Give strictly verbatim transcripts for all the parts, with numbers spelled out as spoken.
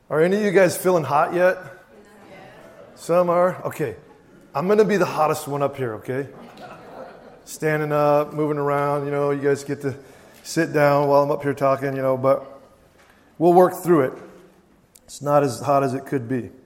Are any of you guys feeling hot yet? Some are? Okay. I'm going to be the hottest one up here, okay? Standing up, moving around, you know, you guys get to sit down while I'm up here talking, you know, but we'll work through it. It's not as hot as it could be.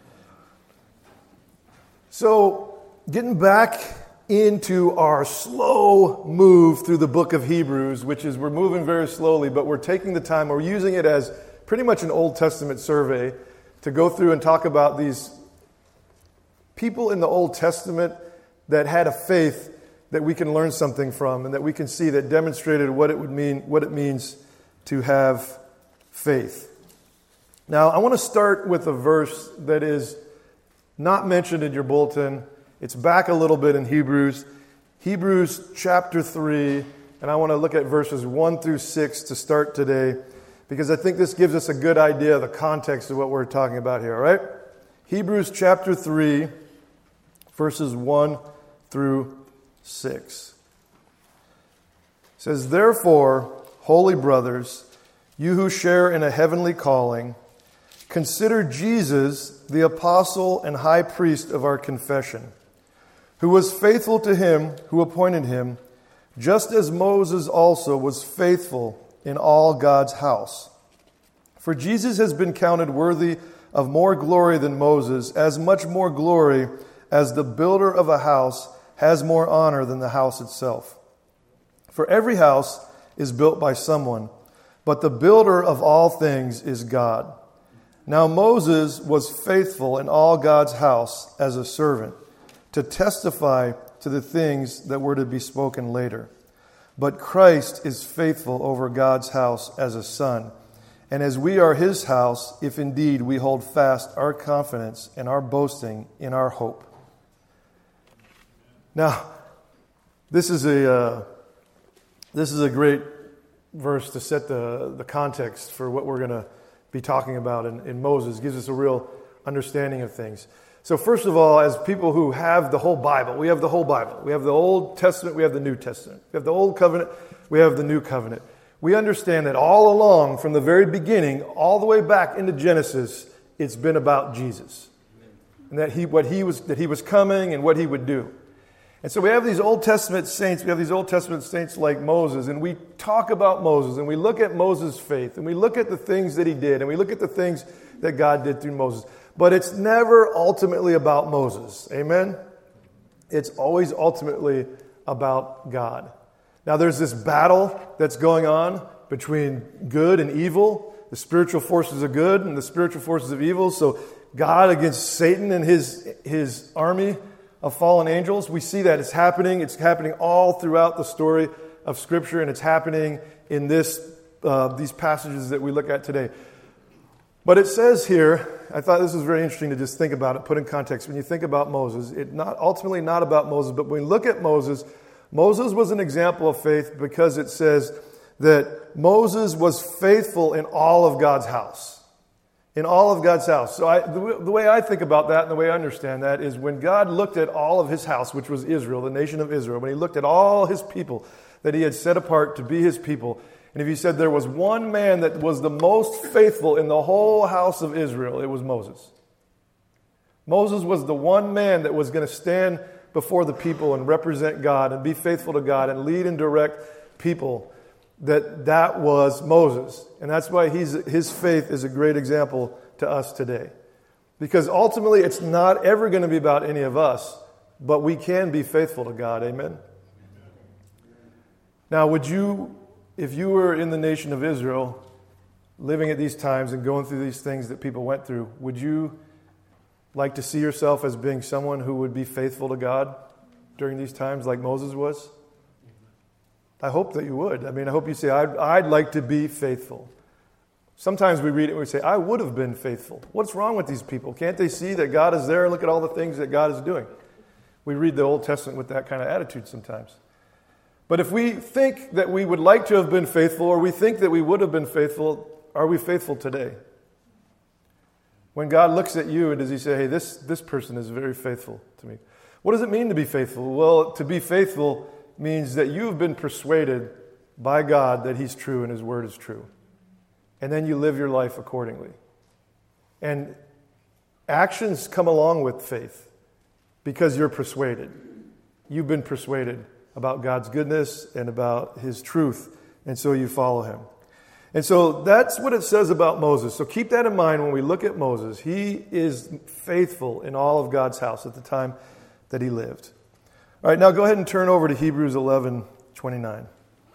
So, getting back into our slow move through the book of Hebrews, which is we're moving very slowly, but we're taking the time, we're using it as pretty much an Old Testament survey to go through and talk about these people in the Old Testament that had a faith that we can learn something from and that we can see that demonstrated what it would mean, what it means to have faith. Now, I want to start with a verse that is not mentioned in your bulletin. It's back a little bit in Hebrews. Hebrews chapter three, and I want to look at verses one through six to start today, because I think this gives us a good idea of the context of what we're talking about here, all right? Hebrews chapter three, verses one through six. It says, "Therefore, holy brothers, you who share in a heavenly calling, consider Jesus, the apostle and high priest of our confession, who was faithful to him who appointed him, just as Moses also was faithful in all God's house. For Jesus has been counted worthy of more glory than Moses, as much more glory as the builder of a house has more honor than the house itself. For every house is built by someone, but the builder of all things is God. Now Moses was faithful in all God's house as a servant, to testify to the things that were to be spoken later. But Christ is faithful over God's house as a son. And as we are his house, if indeed we hold fast our confidence and our boasting in our hope." Now, this is a uh, this is a great verse to set the, the context for what we're going to be talking about in, in Moses. It gives us a real understanding of things. So first of all, as people who have the whole Bible, we have the whole Bible. We have the Old Testament, we have the New Testament. We have the Old Covenant, we have the New Covenant. We understand that all along, from the very beginning, all the way back into Genesis, it's been about Jesus. And that he what he was that he was coming and what he would do. And so we have these Old Testament saints, we have these Old Testament saints like Moses, and we talk about Moses, and we look at Moses' faith, and we look at the things that he did, and we look at the things that God did through Moses. But it's never ultimately about Moses. Amen? It's always ultimately about God. Now there's this battle that's going on between good and evil, the spiritual forces of good and the spiritual forces of evil. So God against Satan and his, his army of fallen angels. We see that it's happening. It's happening all throughout the story of Scripture, and it's happening in this uh, these passages that we look at today. But it says here, I thought this was very interesting to just think about it, put in context. When you think about Moses, it not ultimately not about Moses, but when we look at Moses, Moses was an example of faith because it says that Moses was faithful in all of God's house. In all of God's house. So I, the, the way I think about that and the way I understand that is when God looked at all of his house, which was Israel, the nation of Israel, when he looked at all his people that he had set apart to be his people, and if he said there was one man that was the most faithful in the whole house of Israel, it was Moses. Moses was the one man that was going to stand before the people and represent God and be faithful to God and lead and direct people. That that was Moses. And that's why he's, his faith is a great example to us today. Because ultimately it's not ever going to be about any of us, but we can be faithful to God. Amen? Now, would you... If you were in the nation of Israel, living at these times and going through these things that people went through, would you like to see yourself as being someone who would be faithful to God during these times like Moses was? I hope that you would. I mean, I hope you say, I'd, I'd like to be faithful. Sometimes we read it and we say, I would have been faithful. What's wrong with these people? Can't they see that God is there? Look at all the things that God is doing. We read the Old Testament with that kind of attitude sometimes. But if we think that we would like to have been faithful, or we think that we would have been faithful, are we faithful today? When God looks at you, does he say, hey, this, this person is very faithful to me? What does it mean to be faithful? Well, to be faithful means that you have been persuaded by God that he's true and his word is true. And then you live your life accordingly. And actions come along with faith because you're persuaded. You've been persuaded about God's goodness and about His truth, and so you follow Him. And so that's what it says about Moses. So keep that in mind when we look at Moses. He is faithful in all of God's house at the time that he lived. All right, now go ahead and turn over to Hebrews eleven twenty-nine.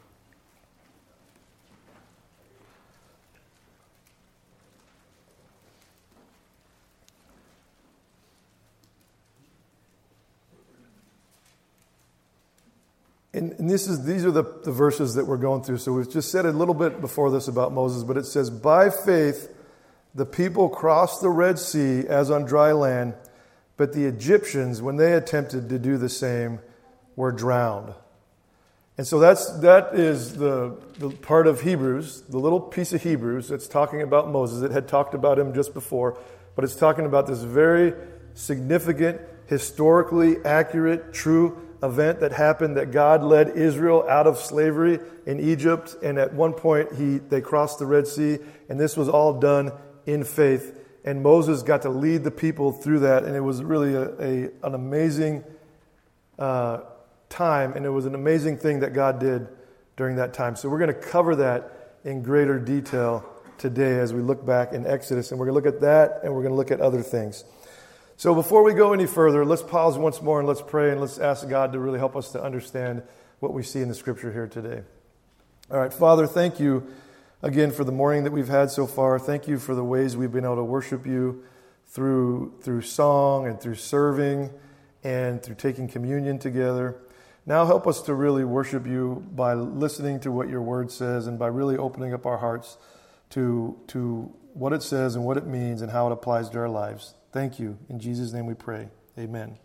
And, and this is these are the, the verses that we're going through. So we've just said a little bit before this about Moses, but it says, by faith the people crossed the Red Sea as on dry land, but the Egyptians, when they attempted to do the same, were drowned. And so that's that is the, the part of Hebrews, the little piece of Hebrews that's talking about Moses. It had talked about him just before, but it's talking about this very significant, historically accurate, true event that happened, that God led Israel out of slavery in Egypt, and at one point he they crossed the Red Sea, and this was all done in faith, and Moses got to lead the people through that, and it was really a, a an amazing uh, time, and it was an amazing thing that God did during that time. So we're going to cover that in greater detail today as we look back in Exodus, and we're going to look at that, and we're going to look at other things. So before we go any further, let's pause once more and let's pray and let's ask God to really help us to understand what we see in the Scripture here today. All right, Father, thank you again for the morning that we've had so far. Thank you for the ways we've been able to worship you through through song and through serving and through taking communion together. Now help us to really worship you by listening to what your word says and by really opening up our hearts to to what it says and what it means and how it applies to our lives. Thank you. In Jesus' name we pray. Amen.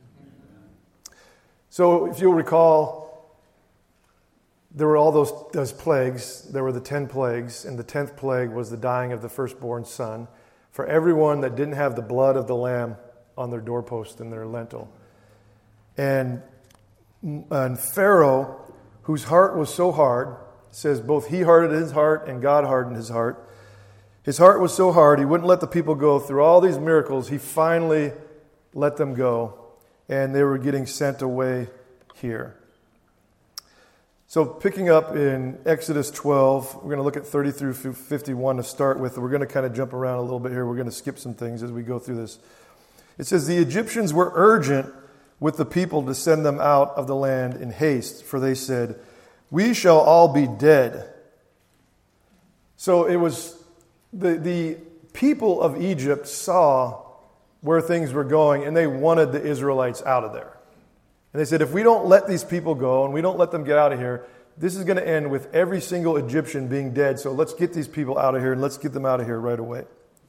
So if you'll recall, there were all those, those plagues. There were the ten plagues, and the tenth plague was the dying of the firstborn son for everyone that didn't have the blood of the lamb on their doorpost and their lintel. And, and Pharaoh, whose heart was so hard, says both he hardened his heart and God hardened his heart. His heart was so hard, he wouldn't let the people go. Through all these miracles, he finally let them go, and they were getting sent away here. So picking up in Exodus twelve, we're going to look at thirty through fifty-one to start with. We're going to kind of jump around a little bit here. We're going to skip some things as we go through this. It says, the Egyptians were urgent with the people to send them out of the land in haste, for they said, we shall all be dead. So it was... The, the people of Egypt saw where things were going, and they wanted the Israelites out of there. And they said, if we don't let these people go and we don't let them get out of here, this is going to end with every single Egyptian being dead. So let's get these people out of here, and let's get them out of here right away.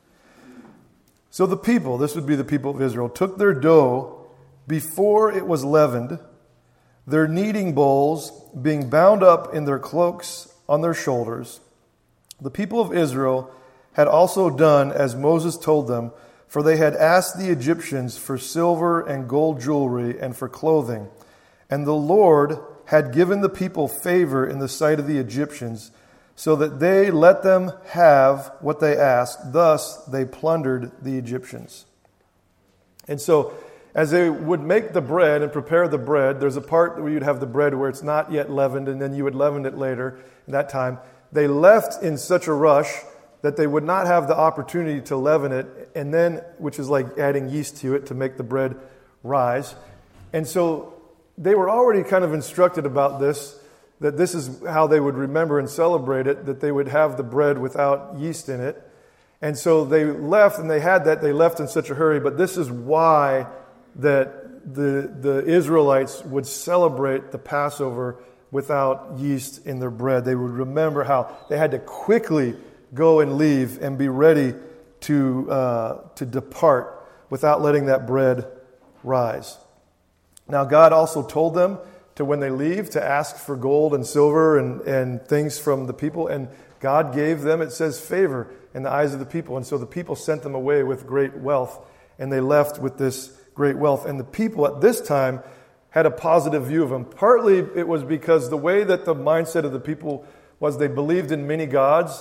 So the people, this would be the people of Israel, took their dough before it was leavened, their kneading bowls being bound up in their cloaks on their shoulders. The people of Israel had also done as Moses told them, for they had asked the Egyptians for silver and gold jewelry and for clothing. And the Lord had given the people favor in the sight of the Egyptians, so that they let them have what they asked. Thus they plundered the Egyptians. And so as they would make the bread and prepare the bread, there's a part where you'd have the bread where it's not yet leavened, and then you would leaven it later. At that time, they left in such a rush that they would not have the opportunity to leaven it, and then, which is like adding yeast to it to make the bread rise. And so they were already kind of instructed about this, that this is how they would remember and celebrate it, that they would have the bread without yeast in it. And so they left, and they had that, they left in such a hurry, but this is why that the, the Israelites would celebrate the Passover without yeast in their bread. They would remember how they had to quickly go and leave and be ready to uh, to depart without letting that bread rise. Now, God also told them to, when they leave, to ask for gold and silver and, and things from the people. And God gave them, it says, favor in the eyes of the people. And so the people sent them away with great wealth, and they left with this great wealth. And the people at this time had a positive view of them. Partly it was because the way that the mindset of the people was, they believed in many gods,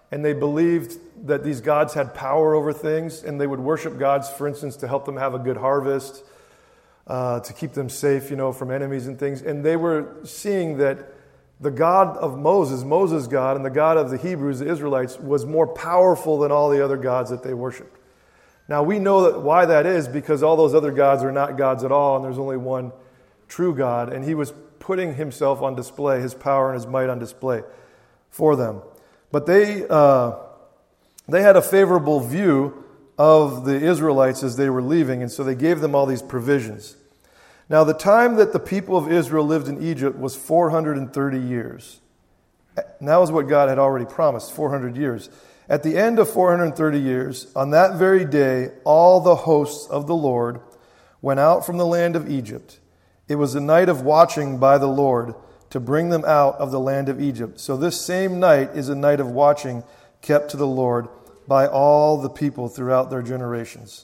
and they believed that these gods had power over things, and they would worship gods, for instance, to help them have a good harvest, uh, to keep them safe, you know, from enemies and things. And they were seeing that the God of Moses, Moses' God, and the God of the Hebrews, the Israelites, was more powerful than all the other gods that they worshiped. Now, we know that why that is, because all those other gods are not gods at all, and there's only one true God, and he was putting himself on display, his power and his might on display for them. But they uh, they had a favorable view of the Israelites as they were leaving, and so they gave them all these provisions. Now, the time that the people of Israel lived in Egypt was four hundred thirty years. And that was what God had already promised, four hundred years. At the end of four hundred thirty years, on that very day, all the hosts of the Lord went out from the land of Egypt. It was a night of watching by the Lord to bring them out of the land of Egypt. So this same night is a night of watching kept to the Lord by all the people throughout their generations.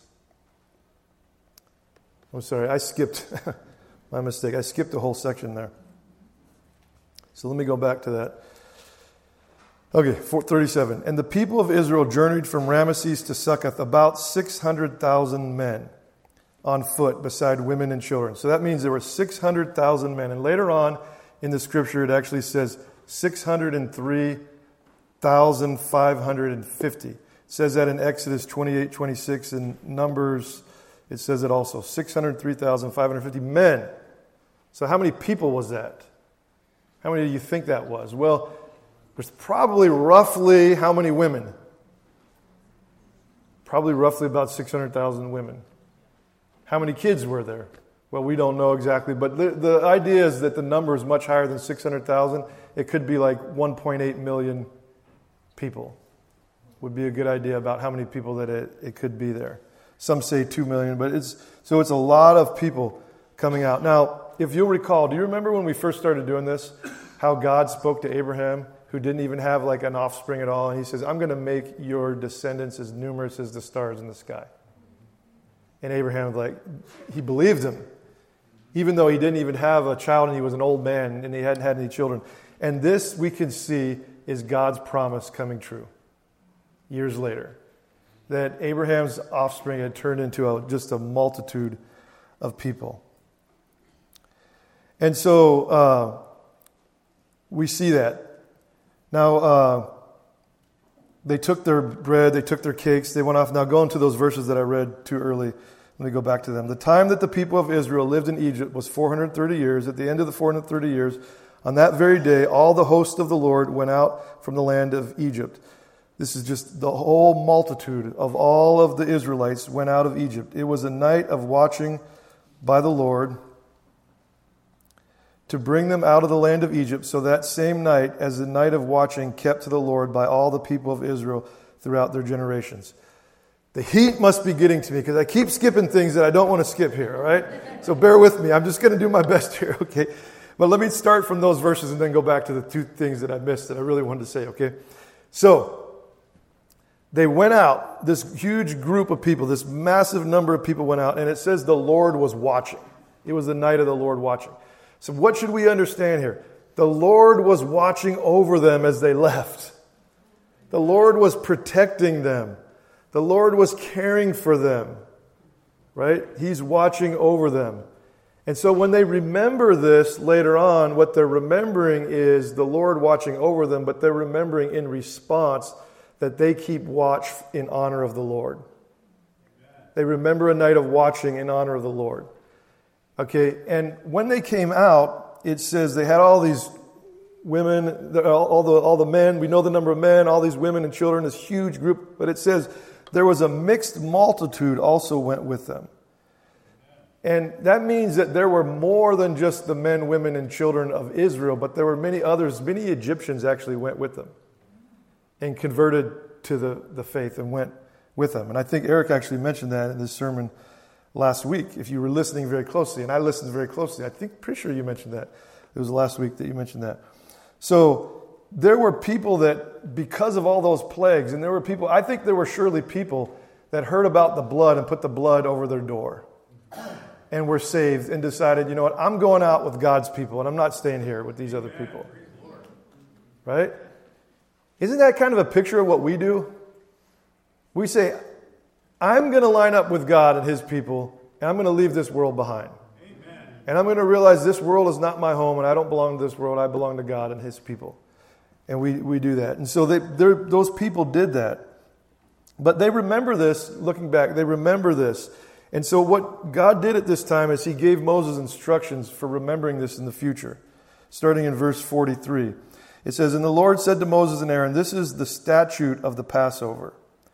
I'm sorry, I skipped, my mistake. I skipped a whole section there. So let me go back to that. Okay, thirty-seven. And the people of Israel journeyed from Ramesses to Succoth, about six hundred thousand men on foot, beside women and children. So that means there were six hundred thousand men. And later on in the scripture, it actually says six hundred three thousand five hundred fifty. It says that in Exodus twenty-eight, twenty-six, and Numbers, it says it also. six hundred three thousand five hundred fifty men. So how many people was that? How many do you think that was? Well, there's probably roughly how many women? Probably roughly about six hundred thousand women. How many kids were there? Well, we don't know exactly, but the, the idea is that the number is much higher than six hundred thousand. It could be like one point eight million people. Would be a good idea about how many people that it, it could be there. Some say two million, but it's so it's a lot of people coming out. Now, if you'll recall, do you remember when we first started doing this, how God spoke to Abraham, who didn't even have like an offspring at all, and he says, I'm going to make your descendants as numerous as the stars in the sky. And Abraham, like, he believed him, even though he didn't even have a child and he was an old man and he hadn't had any children. And this, we can see, is God's promise coming true years later. That Abraham's offspring had turned into a, just a multitude of people. And so uh, we see that. Now, uh, they took their bread, they took their cakes, they went off. Now, go into those verses that I read too early. Let me go back to them. The time that the people of Israel lived in Egypt was four hundred thirty years. At the end of the four hundred thirty years, on that very day, all the hosts of the Lord went out from the land of Egypt. This is just the whole multitude of all of the Israelites went out of Egypt. It was a night of watching by the Lord to bring them out of the land of Egypt. So that same night, as the night of watching kept to the Lord by all the people of Israel throughout their generations. The heat must be getting to me because I keep skipping things that I don't want to skip here, all right? So bear with me. I'm just going to do my best here, okay? But let me start from those verses and then go back to the two things that I missed that I really wanted to say, okay? So, they went out, this huge group of people, this massive number of people went out, and it says the Lord was watching. It was the night of the Lord watching. So what should we understand here? The Lord was watching over them as they left. The Lord was protecting them. The Lord was caring for them, right? He's watching over them. And so when they remember this later on, what they're remembering is the Lord watching over them, but they're remembering in response that they keep watch in honor of the Lord. They remember a night of watching in honor of the Lord. Okay, and when they came out, it says they had all these women, all the, all the men, we know the number of men, all these women and children, this huge group, but it says there was a mixed multitude also went with them. And that means that there were more than just the men, women, and children of Israel, but there were many others. Many Egyptians actually went with them and converted to the, the faith and went with them. And I think Eric actually mentioned that in this sermon last week, if you were listening very closely. And I listened very closely. I think, pretty sure you mentioned that. It was last week that you mentioned that. So there were people that, because of all those plagues, and there were people, I think there were surely people that heard about the blood and put the blood over their door and were saved and decided, you know what, I'm going out with God's people and I'm not staying here with these other people. Right? Isn't that kind of a picture of what we do? We say, I'm going to line up with God and his people, and I'm going to leave this world behind. Amen. And I'm going to realize this world is not my home, and I don't belong to this world. I belong to God and his people. And we, we do that. And so they, those people did that. But they remember this, looking back, they remember this. And so what God did at this time is he gave Moses instructions for remembering this in the future. Starting in verse forty-three. It says, And the Lord said to Moses and Aaron, This is the statute of the Passover.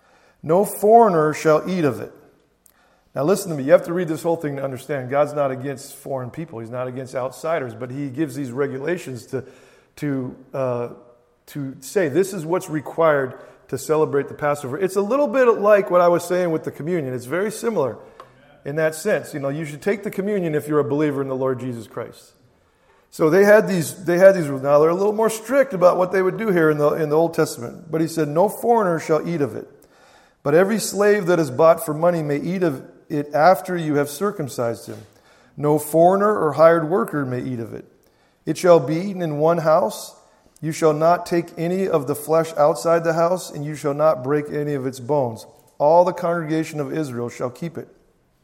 No foreigner shall eat of it. Now listen to me. You have to read this whole thing to understand. God's not against foreign people. He's not against outsiders. But he gives these regulations to, to, uh, to say this is what's required to celebrate the Passover. It's a little bit like what I was saying with the communion. It's very similar in that sense. You know, you should take the communion if you're a believer in the Lord Jesus Christ. So they had these they had these rules. Now they're a little more strict about what they would do here in the in the Old Testament. But he said, No foreigner shall eat of it. But every slave that is bought for money may eat of it after you have circumcised him. No foreigner or hired worker may eat of it. It shall be eaten in one house. You shall not take any of the flesh outside the house, and you shall not break any of its bones. All the congregation of Israel shall keep it.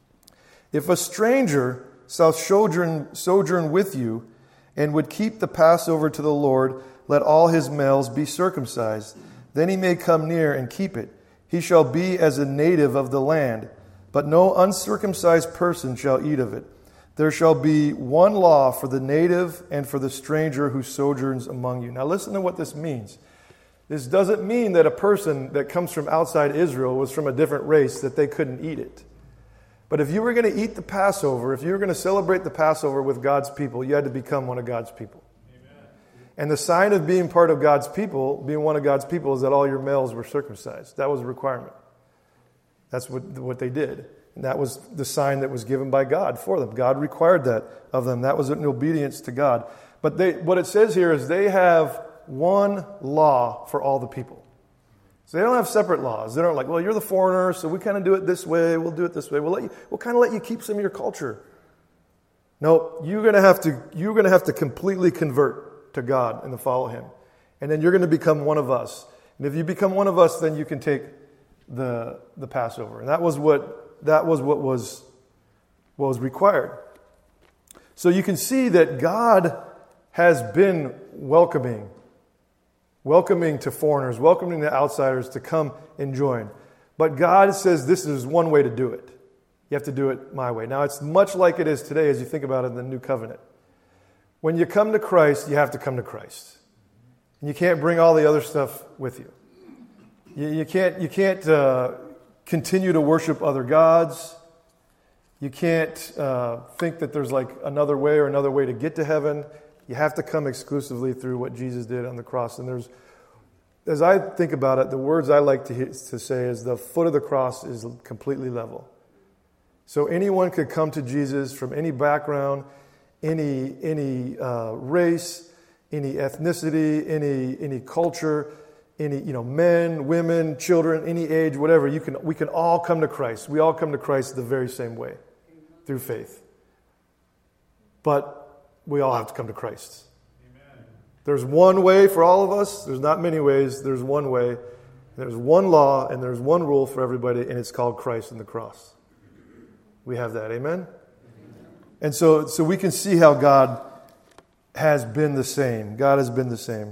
If a stranger shall sojourn, sojourn with you, and would keep the Passover to the Lord, let all his males be circumcised. Then he may come near and keep it. He shall be as a native of the land, but no uncircumcised person shall eat of it. There shall be one law for the native and for the stranger who sojourns among you. Now listen to what this means. This doesn't mean that a person that comes from outside Israel was from a different race, that they couldn't eat it. But if you were going to eat the Passover, if you were going to celebrate the Passover with God's people, you had to become one of God's people. Amen. And the sign of being part of God's people, being one of God's people, is that all your males were circumcised. That was a requirement. That's what, what they did. And that was the sign that was given by God for them. God required that of them. That was in obedience to God. But they, what it says here is they have one law for all the people. So they don't have separate laws. They don't like, well, you're the foreigner, so we kind of do it this way. We'll do it this way. We'll let you. We'll kind of let you keep some of your culture. No, you're going to have to. You're going to have to completely convert to God and to follow Him, and then you're going to become one of us. And if you become one of us, then you can take the the Passover. And that was what that was what was what was required. So you can see that God has been welcoming. Welcoming to foreigners, welcoming the outsiders to come and join. But God says this is one way to do it. You have to do it my way. Now, it's much like it is today as you think about it in the New Covenant. When you come to Christ, you have to come to Christ. And you can't bring all the other stuff with you. You, you can't, you can't uh, continue to worship other gods. You can't uh, think that there's like another way or another way to get to heaven. You have to come exclusively through what Jesus did on the cross. And there's, as I think about it, the words I like to, hear, to say is the foot of the cross is completely level. So anyone could come to Jesus from any background, any any uh, race, any ethnicity, any any culture, any you know men, women, children, any age, whatever. You can we can all come to Christ. We all come to Christ the very same way, through faith. But we all have to come to Christ. Amen. There's one way for all of us. There's not many ways. There's one way. There's one law and there's one rule for everybody, and it's called Christ and the cross. We have that. Amen? Amen. And so, so we can see how God has been the same. God has been the same.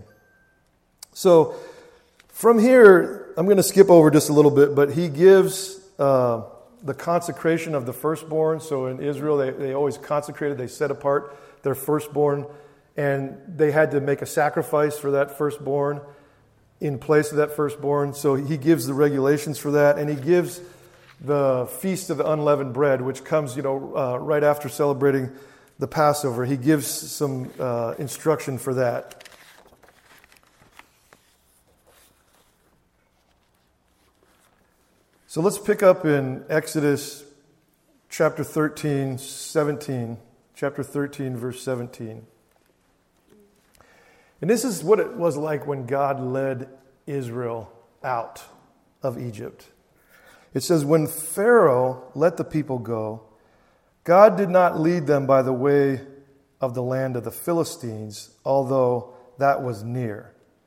So from here, I'm going to skip over just a little bit, but he gives uh, the consecration of the firstborn. So in Israel, they, they always consecrated, they set apart their firstborn, and they had to make a sacrifice for that firstborn in place of that firstborn. So he gives the regulations for that, and he gives the Feast of the Unleavened Bread, which comes, you know, uh, right after celebrating the Passover. He gives some uh, instruction for that. So let's pick up in Exodus chapter thirteen, seventeen. Chapter thirteen, verse seventeen. And this is what it was like when God led Israel out of Egypt. It says, when Pharaoh let the people go, God did not lead them by the way of the land of the Philistines, although that was near.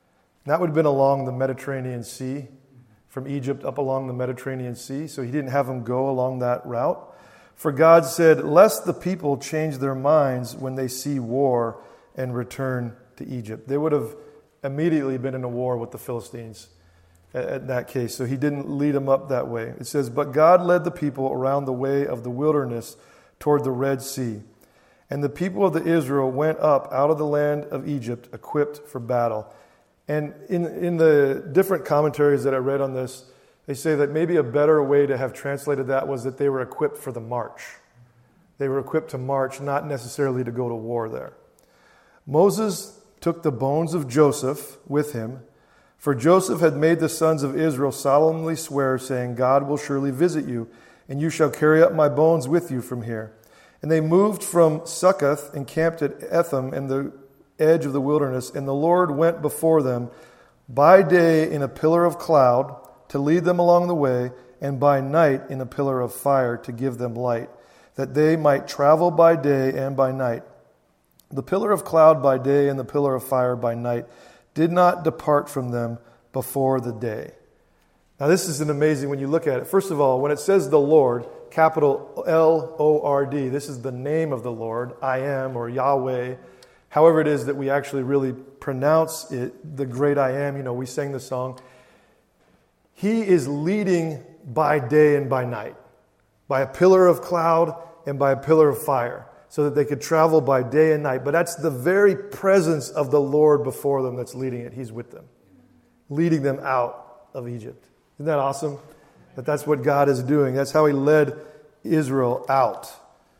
That would have been along the Mediterranean Sea, from Egypt up along the Mediterranean Sea. So he didn't have them go along that route. For God said, lest the people change their minds when they see war and return to Egypt. They would have immediately been in a war with the Philistines at that case. So he didn't lead them up that way. It says, but God led the people around the way of the wilderness toward the Red Sea. And the people of the Israel went up out of the land of Egypt, equipped for battle. And in, in the different commentaries that I read on this, they say that maybe a better way to have translated that was that they were equipped for the march. They were equipped to march, not necessarily to go to war there. Moses took the bones of Joseph with him, for Joseph had made the sons of Israel solemnly swear, saying, God will surely visit you, and you shall carry up my bones with you from here. And they moved from Succoth and camped at Etham in the edge of the wilderness, and the Lord went before them by day in a pillar of cloud to lead them along the way, and by night in a pillar of fire to give them light, that they might travel by day and by night. The pillar of cloud by day and the pillar of fire by night did not depart from them before the day. Now this is an amazing when you look at it. First of all, when it says the Lord, capital L O R D, this is the name of the Lord, I am, or Yahweh, however it is that we actually really pronounce it, the great I am. You know, we sang the song. He is leading by day and by night, by a pillar of cloud and by a pillar of fire, so that they could travel by day and night. But that's the very presence of the Lord before them that's leading it. He's with them, leading them out of Egypt. Isn't that awesome? That that's what God is doing. That's how he led Israel out.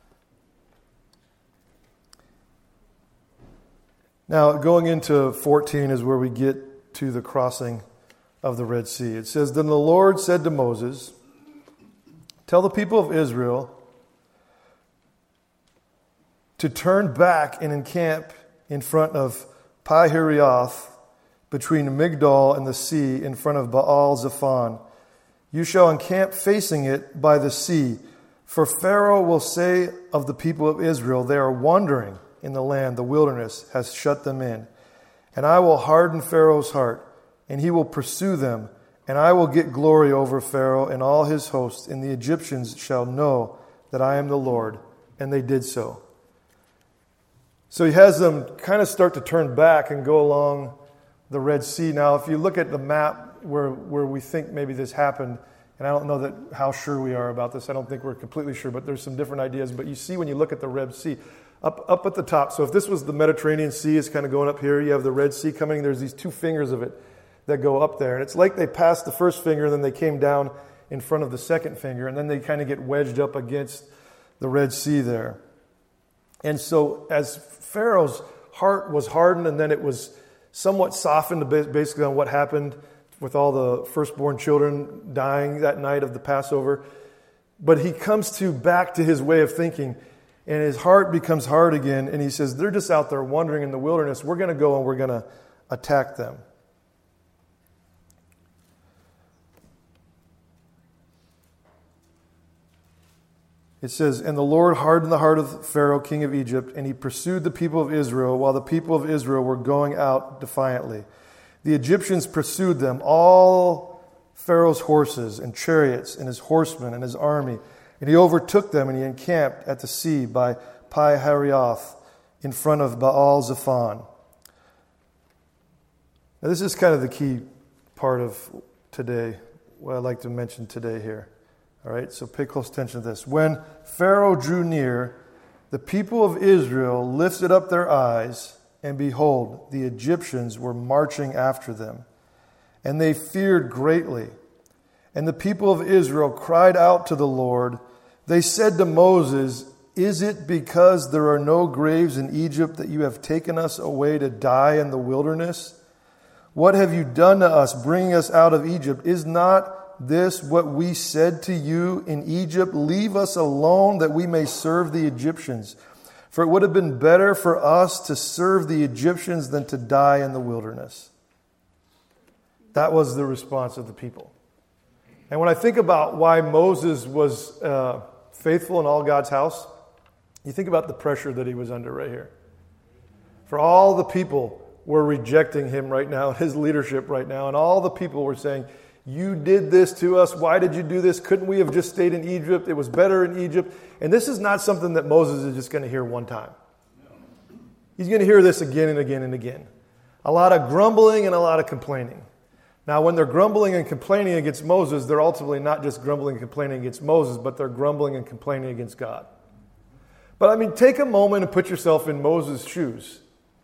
Now, going into fourteen is where we get to the crossing of the Red Sea. It says, then the Lord said to Moses, tell the people of Israel to turn back and encamp in front of Pi-Hahiroth, between Migdol and the sea, in front of Baal-Zephon. You shall encamp facing it by the sea. For Pharaoh will say of the people of Israel, they are wandering in the land, the wilderness has shut them in. And I will harden Pharaoh's heart, and he will pursue them. And I will get glory over Pharaoh and all his hosts, and the Egyptians shall know that I am the Lord. And they did so. So he has them kind of start to turn back and go along the Red Sea. Now, if you look at the map where, where we think maybe this happened, and I don't know that how sure we are about this. I don't think we're completely sure, but there's some different ideas. But you see when you look at the Red Sea, up, up at the top. So if this was the Mediterranean Sea, it's kind of going up here. You have the Red Sea coming. There's these two fingers of it that go up there. And it's like they passed the first finger, and then they came down in front of the second finger, and then they kind of get wedged up against the Red Sea there. And so as Pharaoh's heart was hardened, and then it was somewhat softened basically on what happened with all the firstborn children dying that night of the Passover. But he comes to back to his way of thinking, and his heart becomes hard again, and he says, they're just out there wandering in the wilderness. We're going to go and we're going to attack them. It says, and the Lord hardened the heart of Pharaoh, king of Egypt, and he pursued the people of Israel while the people of Israel were going out defiantly. The Egyptians pursued them, all Pharaoh's horses and chariots and his horsemen and his army. And he overtook them, and he encamped at the sea by Pi-Hahiroth in front of Baal-Zephon. Now, this is kind of the key part of today, what I'd like to mention today here. All right, so pay close attention to this. When Pharaoh drew near, the people of Israel lifted up their eyes, and behold, the Egyptians were marching after them. And they feared greatly. And the people of Israel cried out to the Lord. They said to Moses, is it because there are no graves in Egypt that you have taken us away to die in the wilderness? What have you done to us, bringing us out of Egypt? Is not this what we said to you in Egypt? Leave us alone that we may serve the Egyptians. For it would have been better for us to serve the Egyptians than to die in the wilderness. That was the response of the people. And when I think about why Moses was uh, faithful in all God's house, you think about the pressure that he was under right here. For all the people were rejecting him right now, his leadership right now. And all the people were saying, you did this to us. Why did you do this? Couldn't we have just stayed in Egypt? It was better in Egypt. And this is not something that Moses is just going to hear one time. He's going to hear this again and again and again. A lot of grumbling and a lot of complaining. Now, when they're grumbling and complaining against Moses, they're ultimately not just grumbling and complaining against Moses, but they're grumbling and complaining against God. But I mean, take a moment and put yourself in Moses' shoes.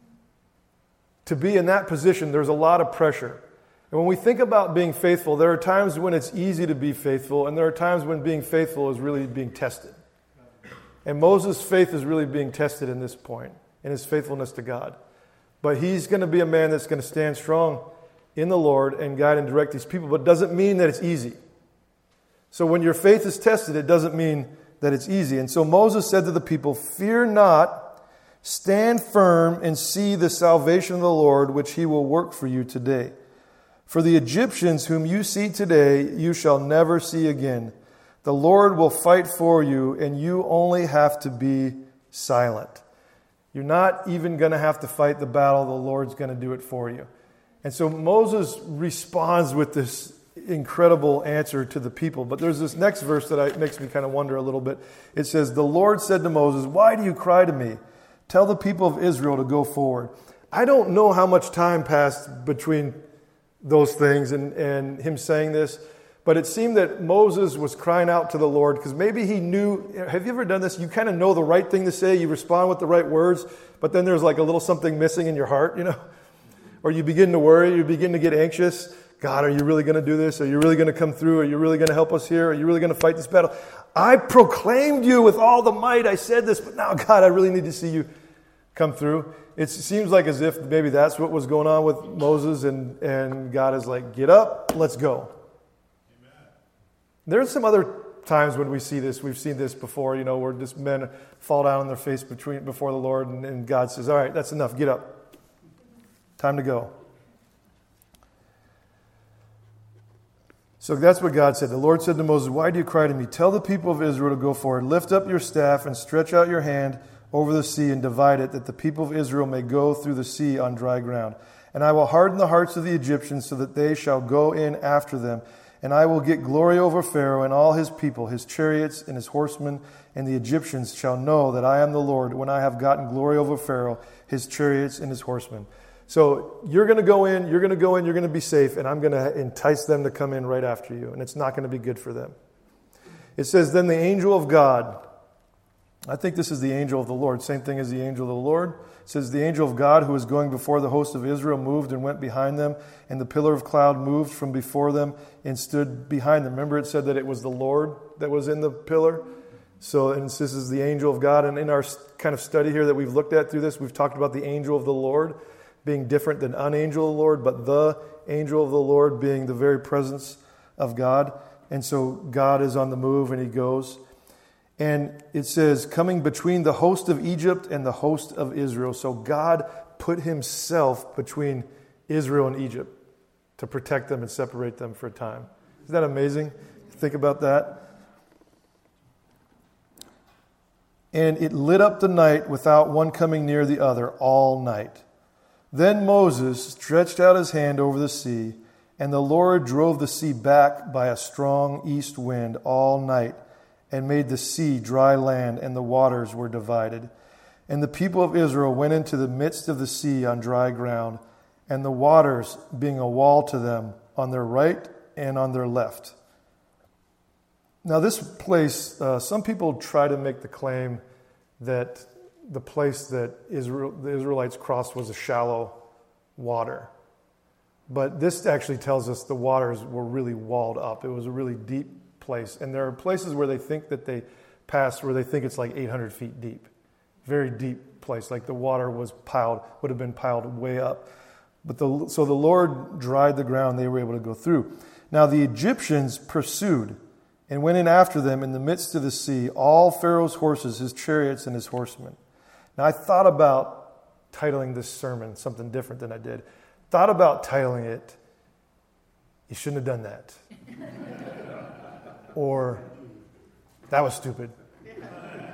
To be in that position, there's a lot of pressure. And when we think about being faithful, there are times when it's easy to be faithful, and there are times when being faithful is really being tested. And Moses' faith is really being tested in this point, in his faithfulness to God. But he's going to be a man that's going to stand strong in the Lord and guide and direct these people, but it doesn't mean that it's easy. So when your faith is tested, it doesn't mean that it's easy. And so Moses said to the people, fear not, stand firm and see the salvation of the Lord, which he will work for you today. For the Egyptians whom you see today, you shall never see again. The Lord will fight for you, and you only have to be silent. You're not even going to have to fight the battle. The Lord's going to do it for you. And so Moses responds with this incredible answer to the people. But there's this next verse that I, makes me kind of wonder a little bit. It says, the Lord said to Moses, why do you cry to me? Tell the people of Israel to go forward. I don't know how much time passed between those things and, and him saying this, but it seemed that Moses was crying out to the Lord because maybe he knew. Have you ever done this? You kind of know the right thing to say. You respond with the right words, but then there's like a little something missing in your heart, you know? Or you begin to worry, you begin to get anxious. God, are you really going to do this? Are you really going to come through? Are you really going to help us here? Are you really going to fight this battle? I proclaimed you with all the might. I said this, but now, God, I really need to see you come through. It seems like as if maybe that's what was going on with Moses, and, and God is like, get up, let's go. Amen. There's some other times when we see this. We've seen this before, you know, where just men fall down on their face between before the Lord, and, and God says, all right, that's enough, get up. Time to go. So that's what God said. The Lord said to Moses, why do you cry to me? Tell the people of Israel to go forward. Lift up your staff and stretch out your hand over the sea and divide it, that the people of Israel may go through the sea on dry ground. And I will harden the hearts of the Egyptians so that they shall go in after them. And I will get glory over Pharaoh and all his people, his chariots and his horsemen, and the Egyptians shall know that I am the Lord when I have gotten glory over Pharaoh, his chariots and his horsemen. So you're going to go in, you're going to go in, you're going to be safe, and I'm going to entice them to come in right after you, and it's not going to be good for them. It says, then the angel of God, I think this is the angel of the Lord, same thing as the angel of the Lord. It says, the angel of God who was going before the host of Israel moved and went behind them, and the pillar of cloud moved from before them and stood behind them. Remember it said that it was the Lord that was in the pillar? So, and this is the angel of God, and in our kind of study here that we've looked at through this, we've talked about the angel of the Lord being different than an angel of the Lord, but the angel of the Lord being the very presence of God. And so God is on the move and he goes. And it says, coming between the host of Egypt and the host of Israel. So God put himself between Israel and Egypt to protect them and separate them for a time. Isn't that amazing? Think about that. And it lit up the night without one coming near the other all night. Then Moses stretched out his hand over the sea, and the Lord drove the sea back by a strong east wind all night, and made the sea dry land, and the waters were divided. And the people of Israel went into the midst of the sea on dry ground, and the waters being a wall to them on their right and on their left. Now this place, uh, some people try to make the claim that the place that Israel, the Israelites crossed was a shallow water. But this actually tells us the waters were really walled up. It was a really deep place. And there are places where they think that they passed where they think it's like eight hundred feet deep. Very deep place. Like the water was piled, would have been piled way up. But the, so the Lord dried the ground. They were able to go through. Now the Egyptians pursued and went in after them in the midst of the sea, all Pharaoh's horses, his chariots, and his horsemen. Now, I thought about titling this sermon something different than I did. Thought about titling it, you shouldn't have done that. Or, that was stupid.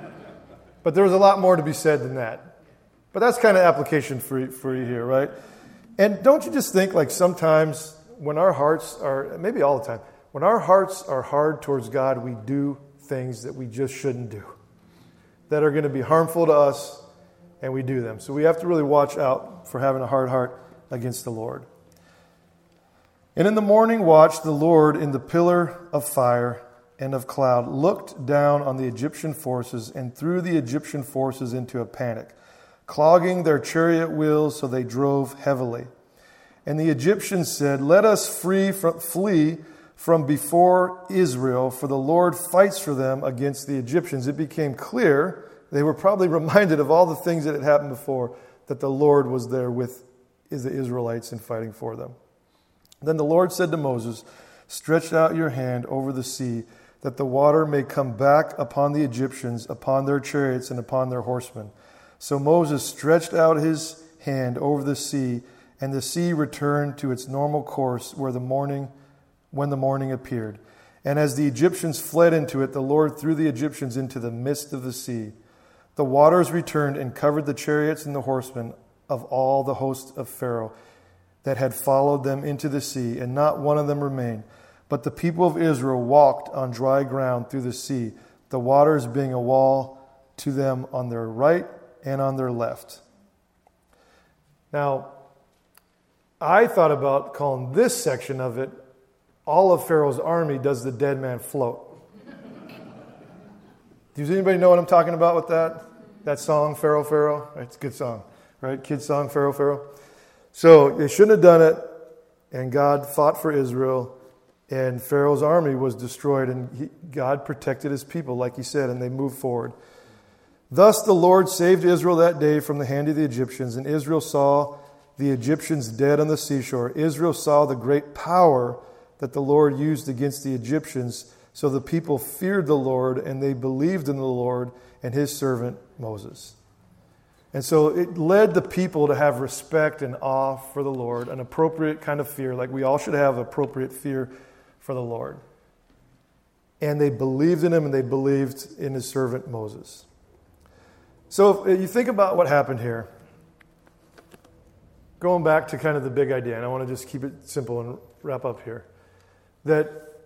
But there was a lot more to be said than that. But that's kind of application for, for you here, right? And don't you just think, like, sometimes when our hearts are, maybe all the time, when our hearts are hard towards God, we do things that we just shouldn't do, that are going to be harmful to us, and we do them. So we have to really watch out for having a hard heart against the Lord. And in the morning watch, the Lord in the pillar of fire and of cloud looked down on the Egyptian forces and threw the Egyptian forces into a panic, clogging their chariot wheels so they drove heavily. And the Egyptians said, "Let us free from, flee from before Israel, for the Lord fights for them against the Egyptians." It became clear, they were probably reminded of all the things that had happened before, that the Lord was there with the Israelites and fighting for them. Then the Lord said to Moses, "Stretch out your hand over the sea, that the water may come back upon the Egyptians, upon their chariots and upon their horsemen." So Moses stretched out his hand over the sea, and the sea returned to its normal course where the morning, when the morning appeared. And as the Egyptians fled into it, the Lord threw the Egyptians into the midst of the sea. The waters returned and covered the chariots and the horsemen of all the host of Pharaoh that had followed them into the sea, and not one of them remained. But the people of Israel walked on dry ground through the sea, the waters being a wall to them on their right and on their left. Now, I thought about calling this section of it, "All of Pharaoh's army does the dead man float." Does anybody know what I'm talking about with that? That song, Pharaoh, Pharaoh? It's a good song, right? Kid song, Pharaoh, Pharaoh. So they shouldn't have done it, and God fought for Israel, and Pharaoh's army was destroyed, and he, God protected his people, like he said, and they moved forward. Thus the Lord saved Israel that day from the hand of the Egyptians, and Israel saw the Egyptians dead on the seashore. Israel saw the great power that the Lord used against the Egyptians, so the people feared the Lord, and they believed in the Lord and his servant Moses. And so it led the people to have respect and awe for the Lord, an appropriate kind of fear, like we all should have appropriate fear for the Lord. And they believed in him, and they believed in his servant Moses. So if you think about what happened here, going back to kind of the big idea, and I want to just keep it simple and wrap up here, that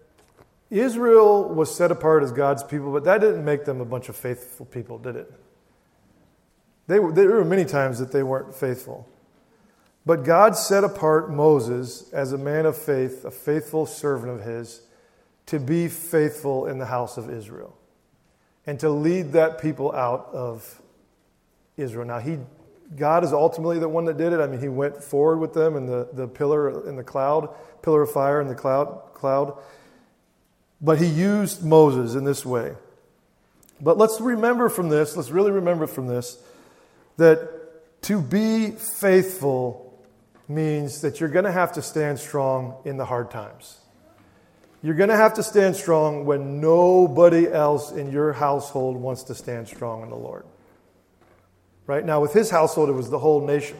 Israel was set apart as God's people, but that didn't make them a bunch of faithful people, did it? They were, there were many times that they weren't faithful. But God set apart Moses as a man of faith, a faithful servant of his, to be faithful in the house of Israel and to lead that people out of Israel. Now, he, God is ultimately the one that did it. I mean, he went forward with them in the, the pillar in the cloud, pillar of fire in the cloud, cloud. But he used Moses in this way. But let's remember from this, let's really remember from this, that to be faithful means that you're going to have to stand strong in the hard times. You're going to have to stand strong when nobody else in your household wants to stand strong in the Lord. Right? Now, with his household, it was the whole nation.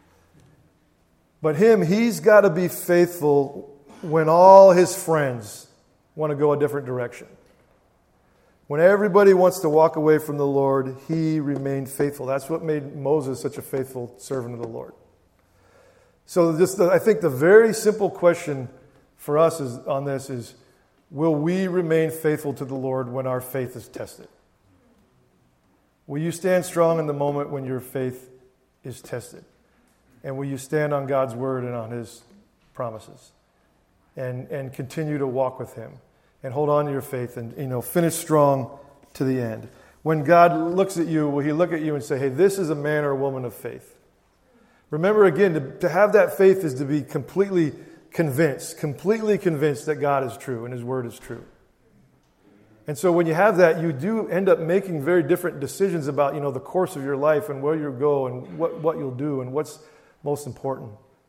But him, he's got to be faithful when all his friends want to go a different direction. When everybody wants to walk away from the Lord, he remained faithful. That's what made Moses such a faithful servant of the Lord. So just the, I think the very simple question for us is, on this is, will we remain faithful to the Lord when our faith is tested? Will you stand strong in the moment when your faith is tested? And will you stand on God's word and on his promises? And, and continue to walk with him? And hold on to your faith and, you know, finish strong to the end. When God looks at you, will he look at you and say, hey, this is a man or a woman of faith? Remember again, to, to have that faith is to be completely convinced, completely convinced that God is true and his word is true. And so when you have that, you do end up making very different decisions about, you know, the course of your life and where you'll go and what, what you'll do and what's most important.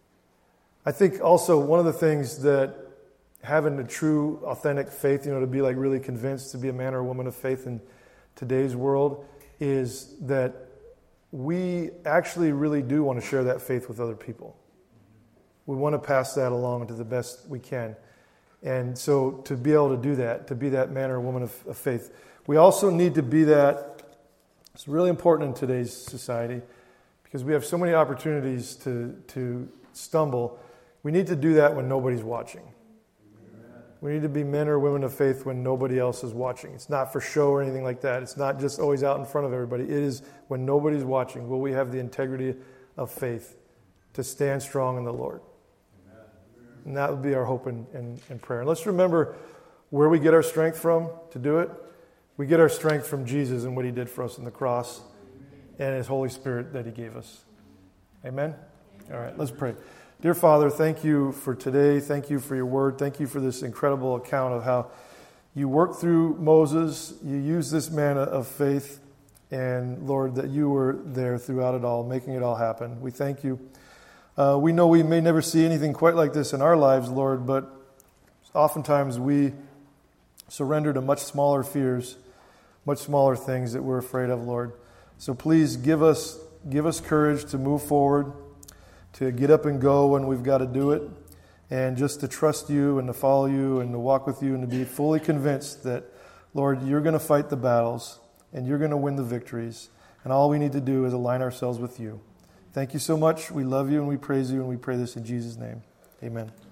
I think also one of the things that having a true, authentic faith, you know, to be like really convinced, to be a man or a woman of faith in today's world, is that we actually really do want to share that faith with other people. We want to pass that along to the best we can. And so to be able to do that, to be that man or woman of, of faith, we also need to be that. It's really important in today's society because we have so many opportunities to, to stumble. We need to do that when nobody's watching. We need to be men or women of faith when nobody else is watching. It's not for show or anything like that. It's not just always out in front of everybody. It is when nobody's watching. Will we have the integrity of faith to stand strong in the Lord? Amen. And that would be our hope and, and, and prayer. And let's remember where we get our strength from to do it. We get our strength from Jesus and what he did for us on the cross and his Holy Spirit that he gave us. Amen? All right, let's pray. Dear Father, thank you for today. Thank you for your word. Thank you for this incredible account of how you worked through Moses. You used this man of faith. And Lord, that you were there throughout it all, making it all happen. We thank you. Uh, we know we may never see anything quite like this in our lives, Lord, but oftentimes we surrender to much smaller fears, much smaller things that we're afraid of, Lord. So please give us give us courage to move forward, to get up and go when we've got to do it, and just to trust you and to follow you and to walk with you and to be fully convinced that, Lord, you're going to fight the battles and you're going to win the victories. And all we need to do is align ourselves with you. Thank you so much. We love you and we praise you and we pray this in Jesus' name. Amen.